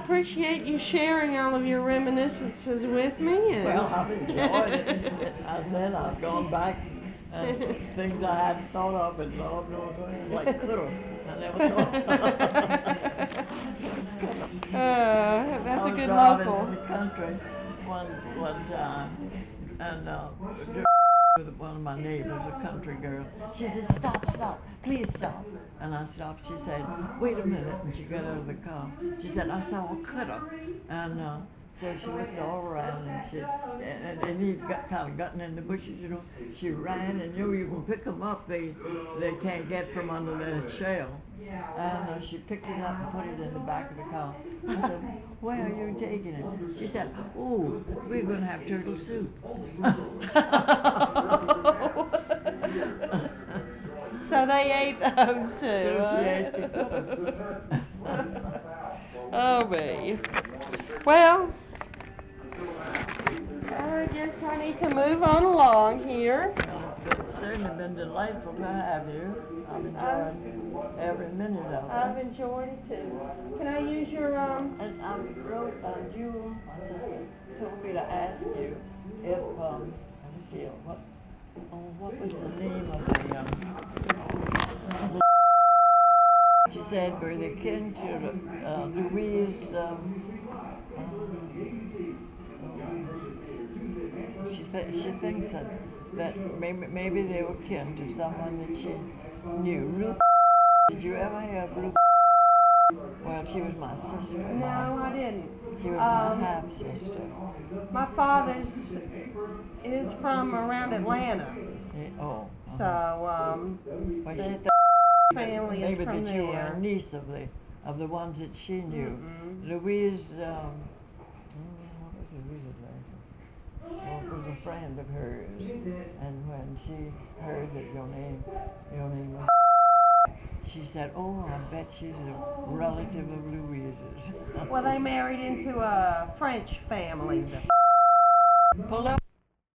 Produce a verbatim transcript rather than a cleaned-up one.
appreciate you sharing all of your reminiscences with me. And Well, I've enjoyed it. I said I've gone back and things I hadn't thought of, and Lord knows when, like coulda. I never thought. uh, that's I a was good driving local. in the country one one time, and uh, with one of my neighbors, a country girl. She said, "Stop, stop, please stop." And I stopped. She said, "Wait a minute." And she got out of the car. She said, "I saw a cutter." And uh, so she looked all around, and she and, and he got kind of gotten in the bushes, you know. She ran, and you know you can pick them up. They they can't get from under the shell. And uh, she picked it up and put it in the back of the car. I said, "Where are you taking it?" She said, "Oh, we're going to have turtle soup." So they ate those too. So huh? she ate the cutter. Oh me. Well, I guess I need to move on along here. Well, it's been, certainly been delightful to have you. I've enjoyed every minute of it. I've enjoyed it too. Can I use your um? And I wrote on you, my sister told me to ask you if, um, let me see, what, oh, what was the name of the, um, she said, were they kin to uh, Louise, um, um, she, th- she thinks that, that maybe, maybe they were kin to someone that she knew. Ruth, did you ever hear of Ruth? Well, she was my sister. No, I didn't. She was Um, my half sister. My father's is from around Atlanta, Oh. Uh-huh. so um, Well, the she family is maybe from that you were there. a niece of the of the ones that she knew. Mm-mm. Louise. Um, what was Louise's name? Well, it was a friend of hers, and when she heard that your name, your name was. She said, "Oh, I bet she's a relative of Louise's." Well, they married into a French family. Pull up.